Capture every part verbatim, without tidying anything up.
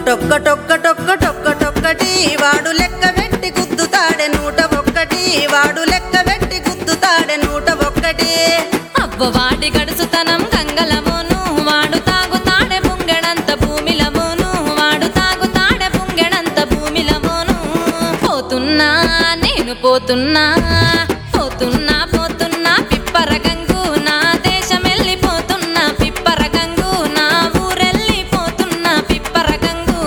నూటొక్కటొక్కటొక్కటొక్కటొక్కటి వాడు లెక్క పెట్టి గుద్దుతాడే నూట ఒక్కటి వాడు లెక్క పెట్టి గుద్దుతాడే నూట ఒక్కటి అవ్వవాడి గడుసుతనం గంగలమోను వాడు తాగుతాడే పుంగెడంత భూమిలమోను వాడు తాగుతాడే పుంగెడంత భూమిలమోను పోతున్నా నేను పోతున్నా పోతున్నా పోతున్నా పిప్పర గంగు నా దేశం వెళ్ళిపోతున్నా పిప్పర గంగు నా ఊరెళ్ళిపోతున్నా పిప్పర గంగు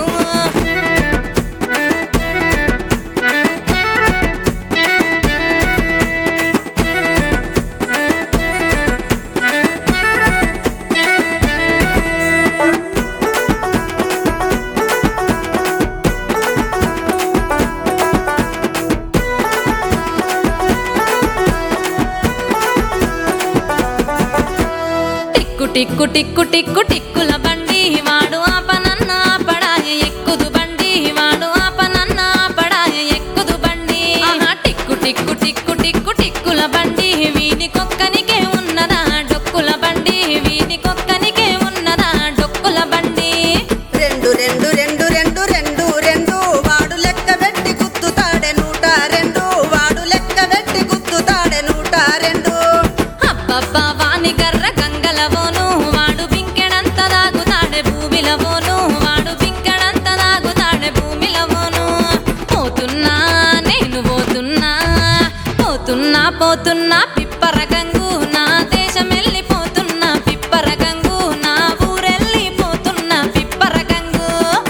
టిక్కు టిక్కు టిక్కు టిక్కుల బండి వాడు ఆపనన్న ఆపడాయ ఎక్కుదు బండి వాడు ఆపనన్న ఆపడాయ ఎక్కుదు బండి టిక్కు టిక్కు టిక్కు టిక్కు టిక్కుల బండి వీని కొక్కనికే ఉన్నదా డొక్కుల బండి వీని కొక్కనికే ఉన్నదా డొక్కుల బండి రెండు రెండు రెండు రెండు రెండు రెండు వాడు లెక్క పెట్టి గుద్దుతాడే నూట రెండు వాడు లెక్క పెట్టి గుద్దుతాడే నూట రెండు అబ్బబ్బా వాని గర్ర గంగలవోను వాడు బింకెడంత దాగుతాడే భూమిలవోను వాడు బింకెడంత దాగుతాడే భూమిలవోను పోతున్నా నేను పోతున్నా పోతున్నా పోతున్నా పిప్పర గంగు నా దేశం వెళ్ళిపోతున్నా పిప్పర గంగు నా ఊరెళ్ళిపోతున్నా పిప్పర గంగు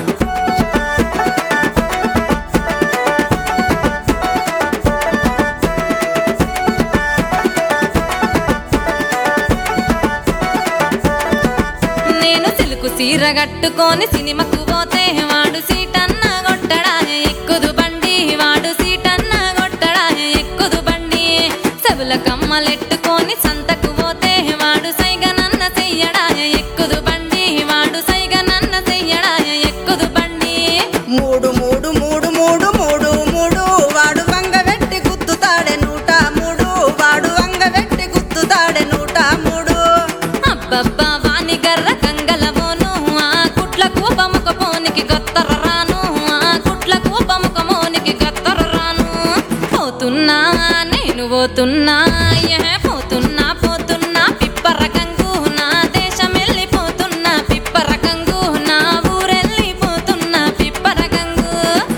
నేను సిలుకు సీర కట్టుకొని సినిమాకు పోతే వాడు సీటన్న కొట్టడాయ ఎక్కుదు బండి వాడు సీటన్న కొట్టడాయ ఎక్కుదు బండి సెవుల కమ్మలెట్టుకొని సంతకు పోతే వాడు సైగనన్న చెయ్యడాయ ఎక్కుదు బండి వాడు సైగనన్న చెయ్యడాయ ఎక్కుదు బండి మూడు మూడు మూడు మూడు మూడు మూడు వాడు వంగ పెట్టి గుద్దుతాడే నూట మూడు వాడు వంగ పెట్టి గుద్దుతాడే నూట మూడు అబ్బబ్బా వాని గర్ర గంగలమోను ఆ కుట్ల కూపముక పోనికి గత్తర రాను ఆ కుట్ల కూపముక మోనికి గత్తర రాను పోతున్నా నేను పోతున్నా ఏ పోతున్నా పోతున్నా పిప్పర గంగు నా దేశం వెళ్ళిపోతున్నా పిప్పర గంగు నా ఊరెళ్ళిపోతున్నా పిప్పర గంగు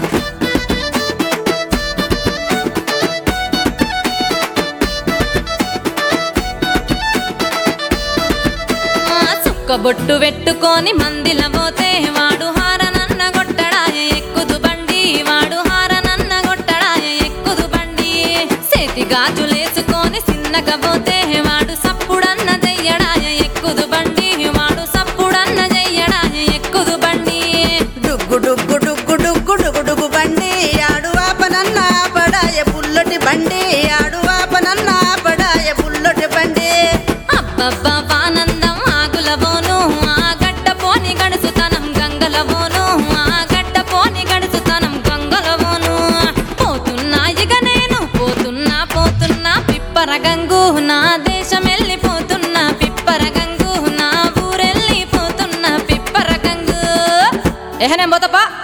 సుక్కబొట్టు పెట్టుకొని మందిల పోతే వాడు హారనన్న కొట్టడాయ ఎక్కుదు బండి వాడు హారనన్న కొట్టడాయ ఎక్కుదు బండి చేతి గాజులేసుకొని సిన్నగా పోతే వాడు సప్పుడన్న చెయ్యడాయ ఎక్కుదు బండి వాడు సప్పుడన్న చెయ్యడాయ ఎక్కుదు బండి డుగ్గు డుగ్గు డుగ్గు డుగ్గు డుగ్గు డుగ్గు బండి ఆడు ఆపనన్న ఆపడాయ బుల్లటి బండి ఆడు ఆపనన్న ఆపడాయ బుల్లటి బండి అబ్బబ్బా వానందం ఆగులవోను ఆ గడ్డ పోని గడుసుతనం గంగలవోను ఆ గడ్డ పోని గడుసుతనం గంగలవోను పోతున్నా ఇక నేను పోతున్నా పోతున్నా పిప్పర గంగు నా దేశం వెళ్ళిపోతున్నా పిప్పర గంగు నా ఊరెళ్ళిపోతున్నా పిప్పర గంగు ఏహనే పోతపా